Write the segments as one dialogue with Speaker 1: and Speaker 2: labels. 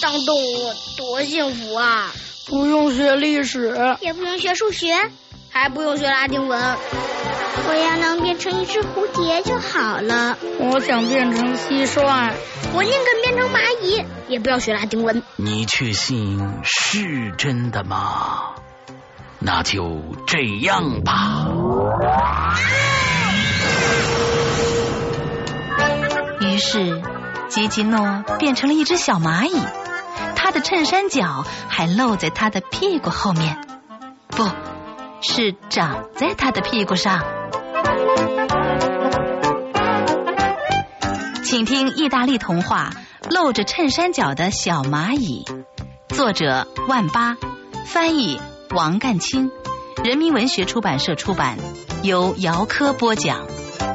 Speaker 1: 当动物多幸福啊！
Speaker 2: 不用学历史，
Speaker 3: 也不用学数学，
Speaker 1: 还不用学拉丁文。
Speaker 3: 我要能变成一只蝴蝶就好了。
Speaker 2: 我想变成蟋蟀，
Speaker 3: 我宁可变成蚂蚁，
Speaker 1: 也不要学拉丁文。
Speaker 4: 你确信是真的吗？那就这样吧。
Speaker 5: 于是吉吉诺变成了一只小蚂蚁，他的衬衫角还露在他的屁股后面，不是长在他的屁股上。请听意大利童话《露着衬衫角的小蚂蚁》，作者万八，翻译王干清，人民文学出版社出版，由姚科播讲。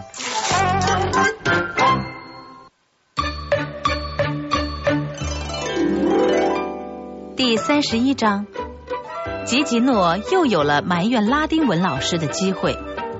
Speaker 5: 第31章，吉吉诺又有了埋怨拉丁文老师的机会。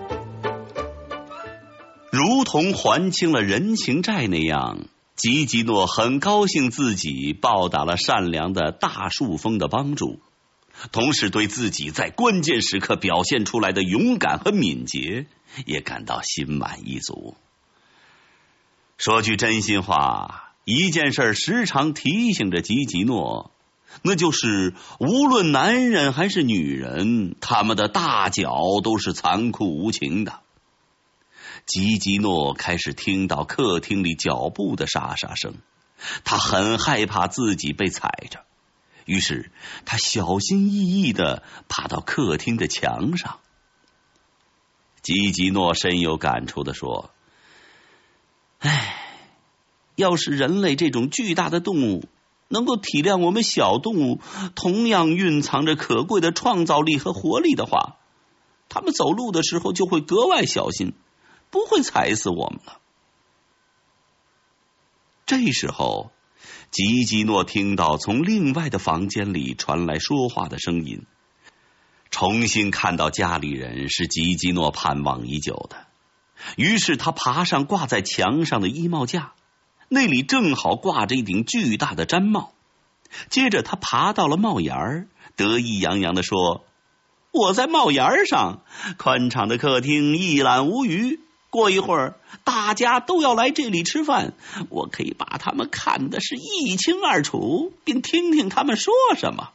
Speaker 6: 如同还清了人情债那样，吉吉诺很高兴自己报答了善良的大树峰的帮助，同时对自己在关键时刻表现出来的勇敢和敏捷也感到心满意足。说句真心话，一件事时常提醒着吉吉诺，那就是无论男人还是女人，他们的大脚都是残酷无情的。吉吉诺开始听到客厅里脚步的沙沙声，他很害怕自己被踩着，于是他小心翼翼地爬到客厅的墙上。吉吉诺深有感触地说：要是人类这种巨大的动物能够体谅我们小动物同样蕴藏着可贵的创造力和活力的话，他们走路的时候就会格外小心，不会踩死我们了。这时候，吉吉诺听到从另外的房间里传来说话的声音。重新看到家里人是吉吉诺盼望已久的，于是他爬上挂在墙上的衣帽架，那里正好挂着一顶巨大的毡帽。接着他爬到了帽檐儿，得意洋洋地说：我在帽檐上，宽敞的客厅一览无余，过一会儿大家都要来这里吃饭，我可以把他们看得是一清二楚，并听听他们说什么。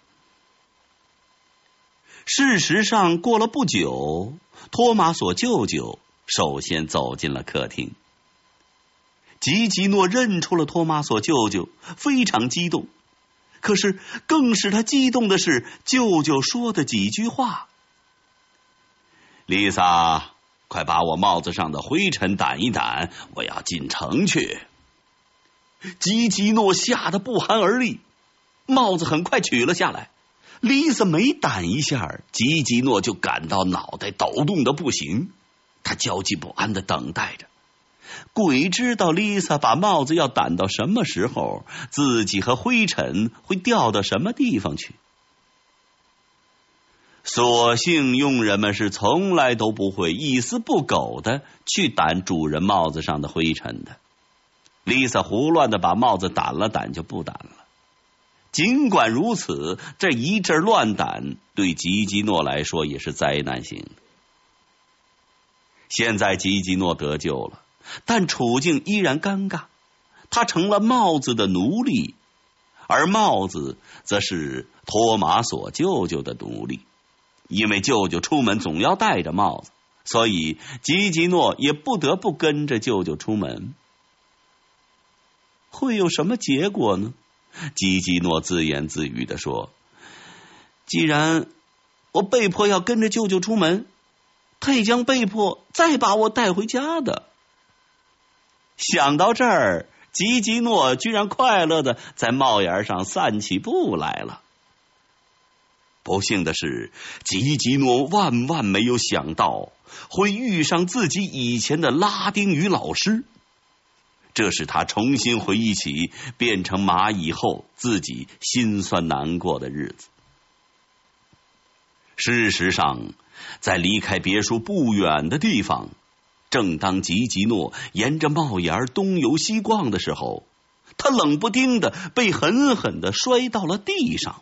Speaker 6: 事实上，过了不久，托马索舅舅首先走进了客厅。吉吉诺认出了托马索舅舅，非常激动。可是更使他激动的是舅舅说的几句话：丽萨，快把我帽子上的灰尘掸一掸，我要进城去。吉吉诺吓得不寒而栗，帽子很快取了下来。丽萨每掸一下，吉吉诺就感到脑袋抖动的不行，他焦急不安地等待着。鬼知道丽萨把帽子要掸到什么时候，自己和灰尘会掉到什么地方去。所幸佣人们是从来都不会一丝不苟的去掸主人帽子上的灰尘的。丽萨胡乱的把帽子掸了掸就不掸了。尽管如此，这一阵乱掸对吉吉诺来说也是灾难性的。现在吉吉诺得救了，但处境依然尴尬，他成了帽子的奴隶，而帽子则是托马索舅舅的奴隶。因为舅舅出门总要戴着帽子，所以吉吉诺也不得不跟着舅舅出门。会有什么结果呢？吉吉诺自言自语地说：既然我被迫要跟着舅舅出门，他也将被迫再把我带回家的。想到这儿，吉吉诺居然快乐地在帽檐上散起步来了。不幸的是，吉吉诺万万没有想到会遇上自己以前的拉丁语老师，这使他重新回忆起变成蚂蚁后自己心酸难过的日子。事实上，在离开别墅不远的地方，正当吉吉诺沿着帽檐东游西逛的时候， 他冷不丁的被狠狠的摔到了地上。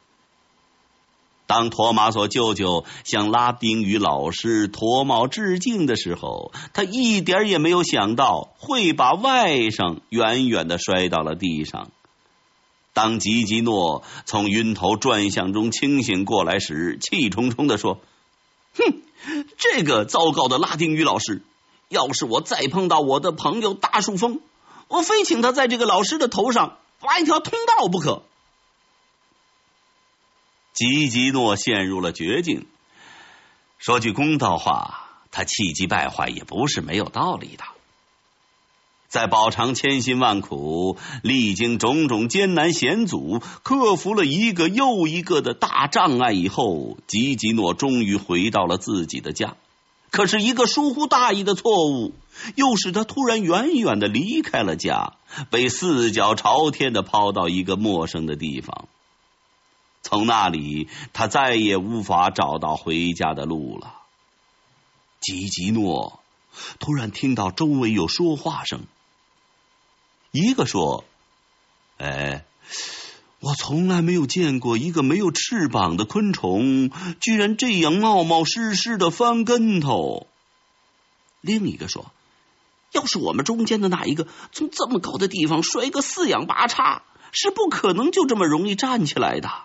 Speaker 6: 当托马索舅舅向拉丁语老师脱帽致敬的时候，他一点也没有想到会把外甥远远的摔到了地上。当吉吉诺从晕头转向中清醒过来时，气冲冲地说：“哼，这个糟糕的拉丁语老师，要是我再碰到我的朋友大树峰，我非请他在这个老师的头上挖一条通道不可。”吉吉诺陷入了绝境。说句公道话，他气急败坏也不是没有道理的。在饱尝千辛万苦，历经种种艰难险阻，克服了一个又一个的大障碍以后，吉吉诺终于回到了自己的家。可是一个疏忽大意的错误，又使他突然远远的离开了家，被四脚朝天的抛到一个陌生的地方。从那里，他再也无法找到回家的路了。吉吉诺突然听到周围有说话声，一个说：“我从来没有见过一个没有翅膀的昆虫居然这样冒冒失失的翻跟头。”另一个说：“要是我们中间的那一个从这么高的地方摔个四仰八叉，是不可能就这么容易站起来的。”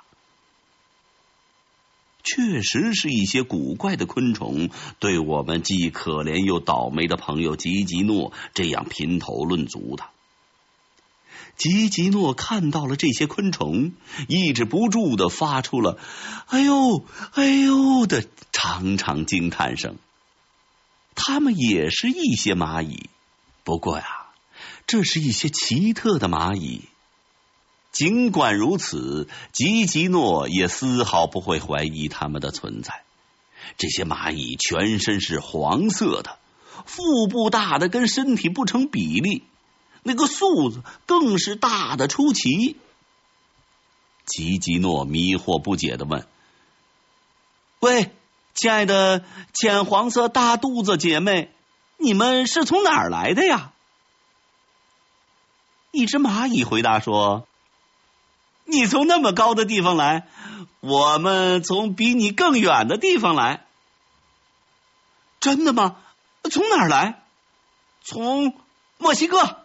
Speaker 6: 确实是一些古怪的昆虫对我们既可怜又倒霉的朋友吉吉诺这样评头论足的。吉吉诺看到了这些昆虫，抑制不住的发出了哎呦哎呦的长长惊叹声。它们也是一些蚂蚁，不过呀，这是一些奇特的蚂蚁。尽管如此，吉吉诺也丝毫不会怀疑它们的存在。这些蚂蚁全身是黄色的，腹部大的跟身体不成比例，那个素子更是大的出奇。吉吉诺迷惑不解地问：“喂，亲爱的浅黄色大肚子姐妹，你们是从哪儿来的呀？”一只蚂蚁回答说：“你从那么高的地方来，我们从比你更远的地方来。”“真的吗？从哪儿来？”“从墨西哥。”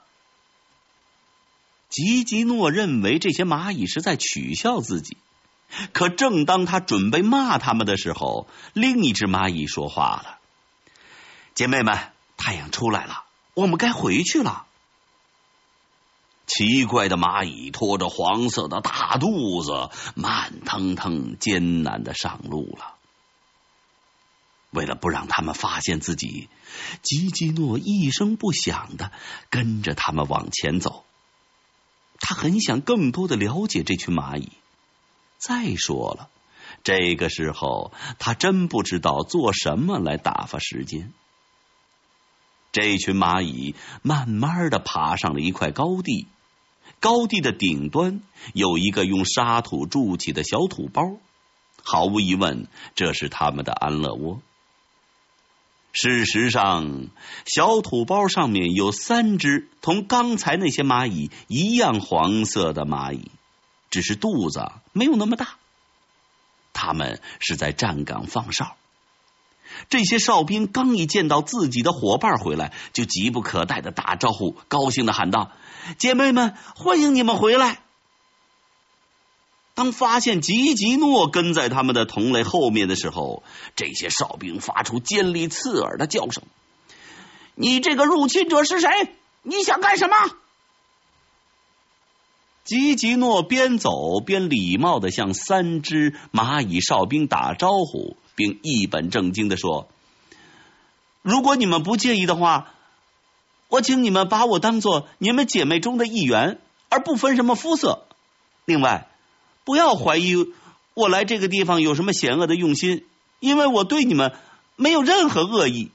Speaker 6: 吉吉诺认为这些蚂蚁是在取笑自己，可正当他准备骂他们的时候，另一只蚂蚁说话了：“姐妹们，太阳出来了，我们该回去了。”奇怪的蚂蚁拖着黄色的大肚子，慢腾腾艰难地上路了。为了不让他们发现自己，吉吉诺一声不响地跟着他们往前走。他很想更多地了解这群蚂蚁。再说了，这个时候他真不知道做什么来打发时间。这群蚂蚁慢慢地爬上了一块高地，高地的顶端有一个用沙土筑起的小土包，毫无疑问，这是他们的安乐窝。事实上，小土包上面有3只同刚才那些蚂蚁一样黄色的蚂蚁，只是肚子没有那么大。他们是在站岗放哨。这些哨兵刚一见到自己的伙伴回来，就急不可待的打招呼，高兴的喊道：“姐妹们，欢迎你们回来！”当发现吉吉诺跟在他们的同类后面的时候，这些哨兵发出尖利刺耳的叫声：“你这个入侵者是谁？你想干什么？”吉吉诺边走边礼貌地向3只蚂蚁哨兵打招呼，并一本正经地说：“如果你们不介意的话，我请你们把我当作你们姐妹中的一员，而不分什么肤色。另外，不要怀疑我来这个地方有什么险恶的用心，因为我对你们没有任何恶意。”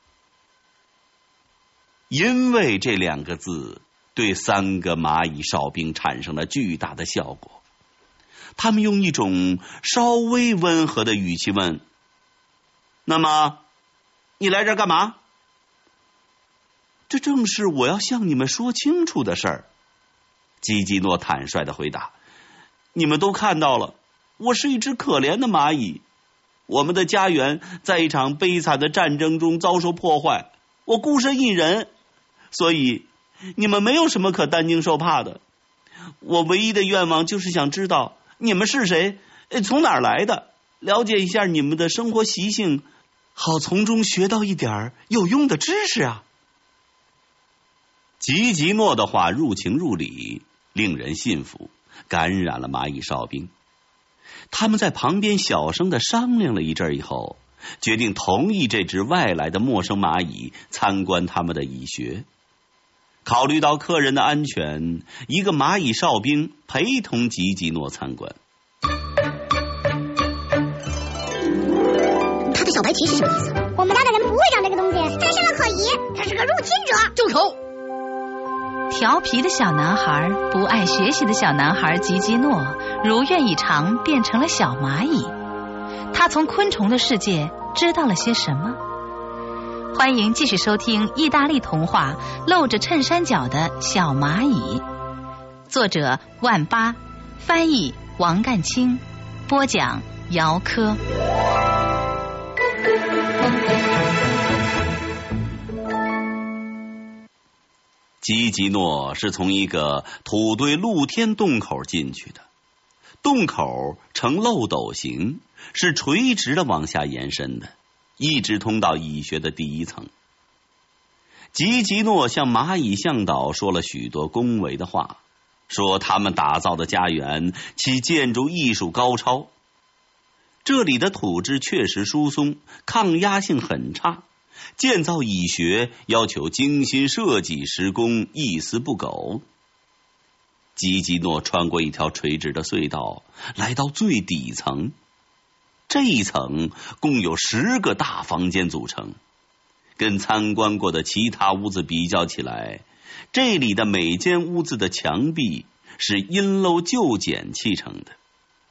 Speaker 6: 因为这2个字对3个蚂蚁哨兵产生了巨大的效果，他们用一种稍微温和的语气问：“那么，你来这儿干嘛？”“这正是我要向你们说清楚的事儿。” 吉吉诺坦率地回答：“你们都看到了，我是一只可怜的蚂蚁。我们的家园在一场悲惨的战争中遭受破坏，我孤身一人，所以你们没有什么可担惊受怕的。我唯一的愿望就是想知道你们是谁，从哪儿来的，了解一下你们的生活习性，好从中学到一点有用的知识啊。”吉吉诺的话入情入理，令人信服，感染了蚂蚁哨兵。他们在旁边小声地商量了一阵以后，决定同意这只外来的陌生蚂蚁参观他们的蚁穴。考虑到客人的安全，一个蚂蚁哨兵陪同吉吉诺参观。
Speaker 1: 他的小白旗是什么意思？
Speaker 3: 我们家的人不会长这个东西，真是个可疑，他是个入侵者。
Speaker 1: 住口！
Speaker 5: 调皮的小男孩，不爱学习的小男孩吉吉诺如愿以偿变成了小蚂蚁。他从昆虫的世界知道了些什么？欢迎继续收听意大利童话《露着衬衫角的小蚂蚁》，作者万八，翻译王干清，播讲姚科。
Speaker 6: 吉吉诺是从一个土堆露天洞口进去的，洞口呈漏斗形，是垂直的往下延伸的，一直通到蚁穴的第一层。吉吉诺向蚂蚁向导说了许多恭维的话，说他们打造的家园其建筑艺术高超，这里的土质确实疏松，抗压性很差，建造蚁穴要求精心设计，施工一丝不苟。吉吉诺穿过一条垂直的隧道，来到最底层。这一层共有10个大房间组成，跟参观过的其他屋子比较起来，这里的每间屋子的墙壁是阴漏旧简砌成的。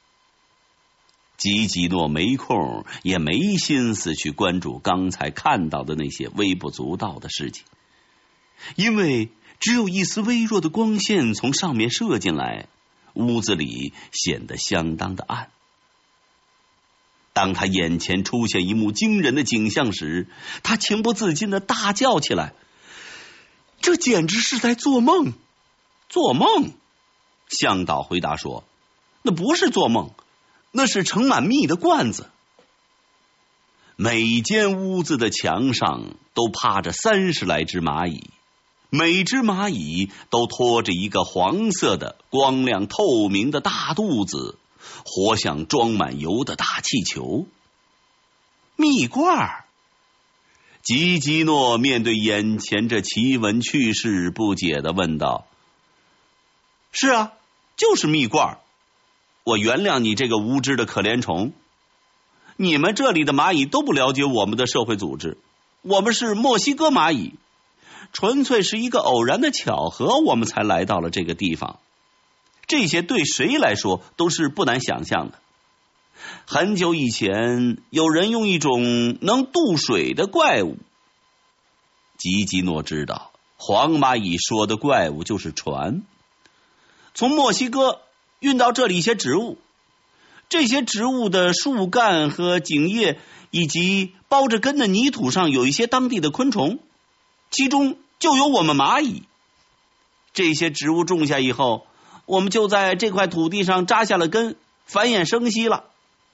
Speaker 6: 吉吉诺没空也没心思去关注刚才看到的那些微不足道的事情，因为只有一丝微弱的光线从上面射进来，屋子里显得相当的暗。当他眼前出现一幕惊人的景象时，他情不自禁地大叫起来：“这简直是在做梦！”做梦？向导回答说：“那不是做梦，那是盛满蜜的罐子。”每间屋子的墙上都趴着30来只蚂蚁，每只蚂蚁都拖着一个黄色的光亮透明的大肚子，活像装满油的大气球。蜜罐！吉吉诺面对眼前这奇闻趣事，不解地问道：“是啊，就是蜜罐。我原谅你这个无知的可怜虫。你们这里的蚂蚁都不了解我们的社会组织，我们是墨西哥蚂蚁，纯粹是一个偶然的巧合，我们才来到了这个地方。这些对谁来说都是不难想象的。很久以前，有人用一种能渡水的怪物。”吉吉诺知道，黄蚂蚁说的怪物就是船，从墨西哥运到这里一些植物，这些植物的树干和茎叶以及包着根的泥土上有一些当地的昆虫，其中就有我们蚂蚁。这些植物种下以后，我们就在这块土地上扎下了根，繁衍生息了。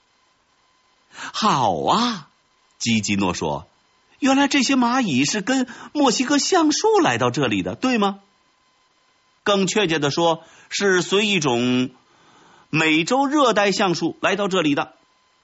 Speaker 6: 好啊，吉吉诺说，原来这些蚂蚁是跟墨西哥橡树来到这里的，对吗？更确切的说，是随一种美洲热带橡树来到这里的。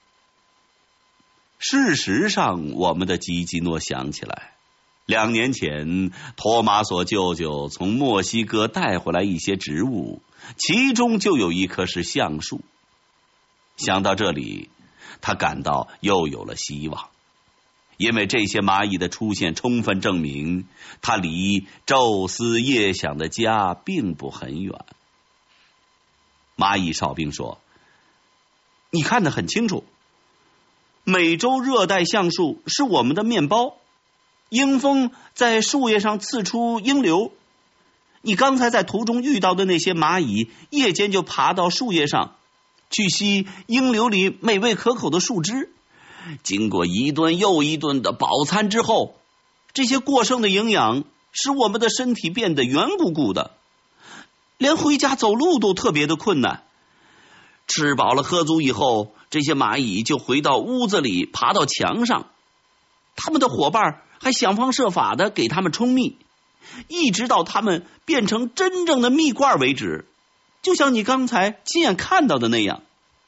Speaker 6: 事实上，我们的吉吉诺想起来，2年前托马索舅舅从墨西哥带回来一些植物，其中就有一棵是橡树。想到这里，他感到又有了希望，因为这些蚂蚁的出现充分证明他离昼思夜想的家并不很远。蚂蚁哨兵说，你看得很清楚，美洲热带橡树是我们的面包，鹰蜂在树叶上刺出鹰瘤， 你刚才在途中遇到的那些蚂蚁，夜间就爬到树叶上去吸樱柳里美味可口的树枝，经过一顿又一顿的饱餐之后，这些过剩的营养使我们的身体变得圆鼓鼓的，连回家走路都特别的困难。吃饱了喝足以后，这些蚂蚁就回到屋子里，爬到墙上，他们的伙伴还想方设法的给他们充蜜，一直到他们变成真正的蜜罐为止，就像你刚才亲眼看到的那样。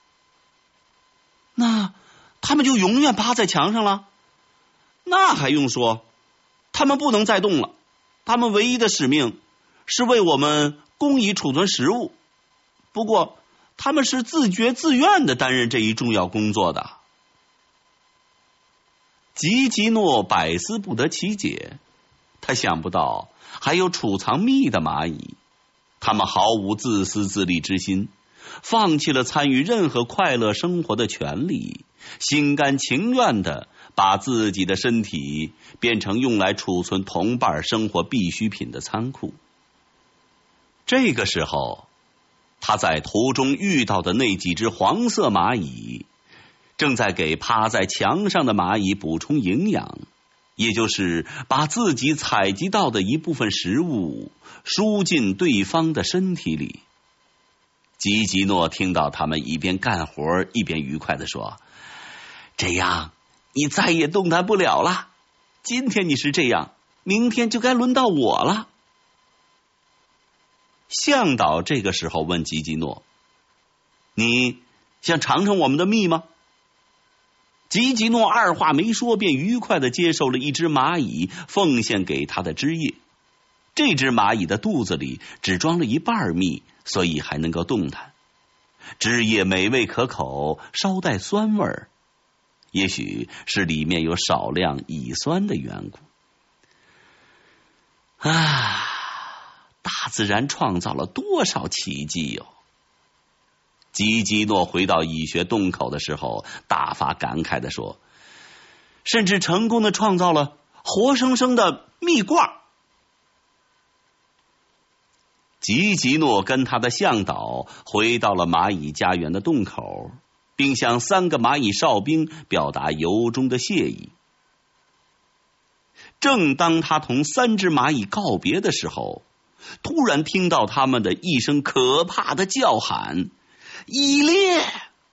Speaker 6: 那他们就永远趴在墙上了？那还用说，他们不能再动了，他们唯一的使命是为我们供以储存食物，不过他们是自觉自愿的担任这一重要工作的。吉吉诺百思不得其解，他想不到还有储藏蜜的蚂蚁，他们毫无自私自利之心，放弃了参与任何快乐生活的权利，心甘情愿地把自己的身体变成用来储存同伴生活必需品的仓库。这个时候，他在途中遇到的那几只黄色蚂蚁正在给趴在墙上的蚂蚁补充营养，也就是把自己采集到的一部分食物输进对方的身体里。吉吉诺听到他们一边干活一边愉快地说，这样你再也动弹不了了，今天你是这样，明天就该轮到我了。向导这个时候问吉吉诺，你想尝尝我们的蜜吗？吉吉诺二话没说，便愉快地接受了一只蚂蚁奉献给他的汁液。这只蚂蚁的肚子里只装了一半蜜，所以还能够动弹。汁液美味可口，稍带酸味儿，也许是里面有少量乙酸的缘故。大自然创造了多少奇迹哟！吉吉诺回到蚁穴洞口的时候，大发感慨地说，甚至成功地创造了活生生的蜜罐。吉吉诺跟他的向导回到了蚂蚁家园的洞口，并向3个蚂蚁哨兵表达由衷的谢意。正当他同3只蚂蚁告别的时候，突然听到他们的一声可怕的叫喊，蚁猎！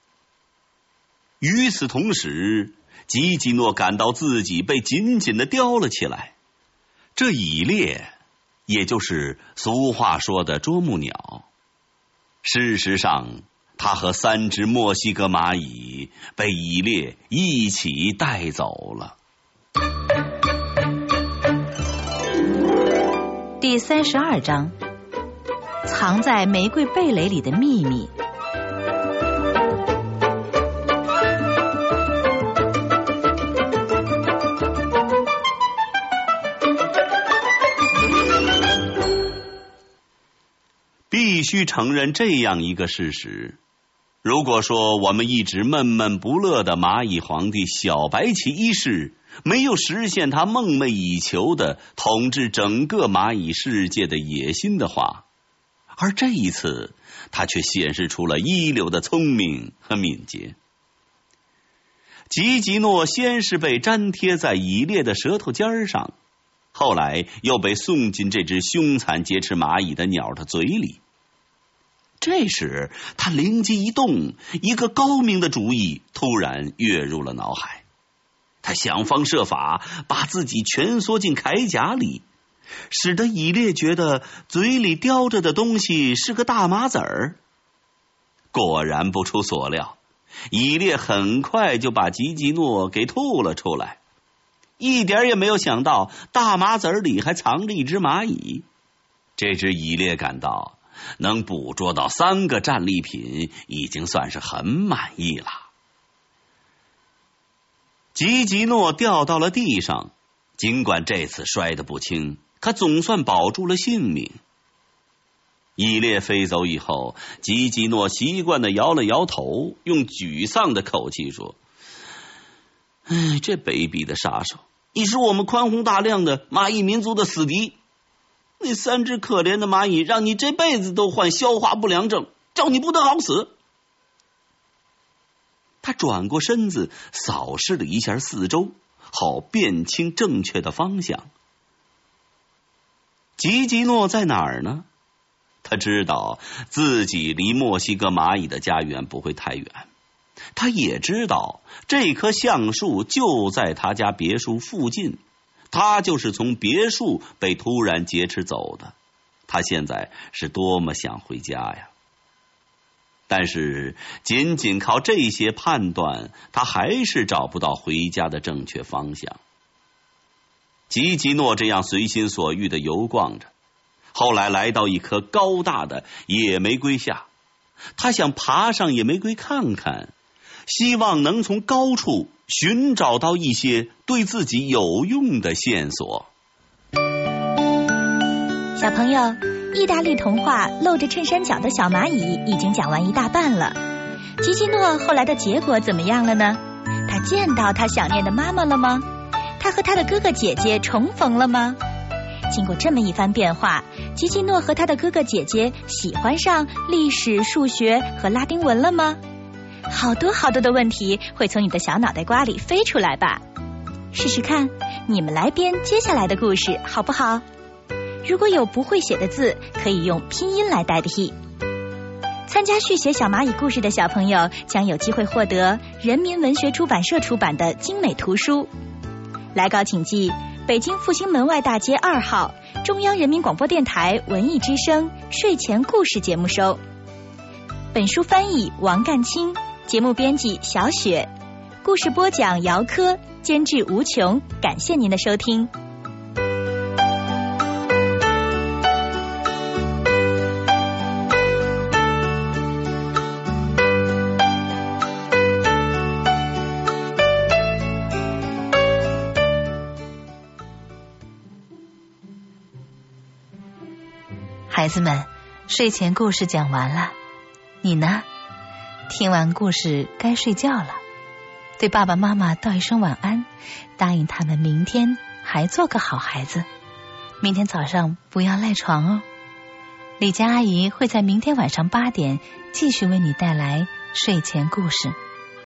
Speaker 6: 与此同时，吉吉诺感到自己被紧紧地叼了起来。这蚁猎也就是俗话说的啄木鸟。事实上，他和3只墨西哥蚂蚁被蚁猎一起带走了。
Speaker 5: 第32章，藏在玫瑰蓓蕾里的秘密。
Speaker 6: 必须承认这样一个事实，如果说我们一直闷闷不乐的蚂蚁皇帝小白旗一世没有实现他梦寐以求的统治整个蚂蚁世界的野心的话，而这一次他却显示出了一流的聪明和敏捷。吉吉诺先是被粘贴在蚁猎的舌头尖上，后来又被送进这只凶残劫持蚂蚁的鸟的嘴里。这时他灵机一动，一个高明的主意突然跃入了脑海。他想方设法把自己蜷缩进铠甲里，使得蚁猎觉得嘴里叼着的东西是个大麻籽儿。果然不出所料，蚁猎很快就把吉吉诺给吐了出来，一点也没有想到大麻籽儿里还藏着一只蚂蚁。这只蚁猎感到能捕捉到3个战利品已经算是很满意了。吉吉诺掉到了地上，尽管这次摔得不轻，可总算保住了性命。蚁猎飞走以后，吉吉诺习惯地摇了摇头，用沮丧的口气说，这卑鄙的杀手，你是我们宽宏大量的蚂蚁民族的死敌。 那3只可怜的蚂蚁让你这辈子都患消化不良症，叫你不得好死。他转过身子，扫视了一下四周，好辨清正确的方向。吉吉诺在哪儿呢？他知道自己离墨西哥蚂蚁的家园不会太远，他也知道这棵橡树就在他家别墅附近，他就是从别墅被突然劫持走的。他现在是多么想回家呀！但是仅仅靠这些判断，他还是找不到回家的正确方向。吉吉诺这样随心所欲地游逛着，后来来到一棵高大的野玫瑰下，他想爬上野玫瑰看看，希望能从高处寻找到一些对自己有用的线索。
Speaker 7: 小朋友，意大利童话《露着衬衫角的小蚂蚁》已经讲完一大半了。吉吉诺后来的结果怎么样了呢？他见到他想念的妈妈了吗？他和他的哥哥姐姐重逢了吗？经过这么一番变化，吉吉诺和他的哥哥姐姐喜欢上历史、数学和拉丁文了吗？好多好多的问题会从你的小脑袋瓜里飞出来吧。试试看，你们来编接下来的故事好不好？如果有不会写的字，可以用拼音来代替。参加续写小蚂蚁故事的小朋友将有机会获得人民文学出版社出版的精美图书。来稿请寄北京复兴门外大街2号中央人民广播电台文艺之声睡前故事节目收。本书翻译王干清，节目编辑小雪，故事播讲姚科，监制吴琼。感谢您的收听。
Speaker 5: 孩子们，睡前故事讲完了，你呢？听完故事该睡觉了，对爸爸妈妈道一声晚安，答应他们明天还做个好孩子，明天早上不要赖床哦。李佳阿姨会在明天晚上8点继续为你带来睡前故事。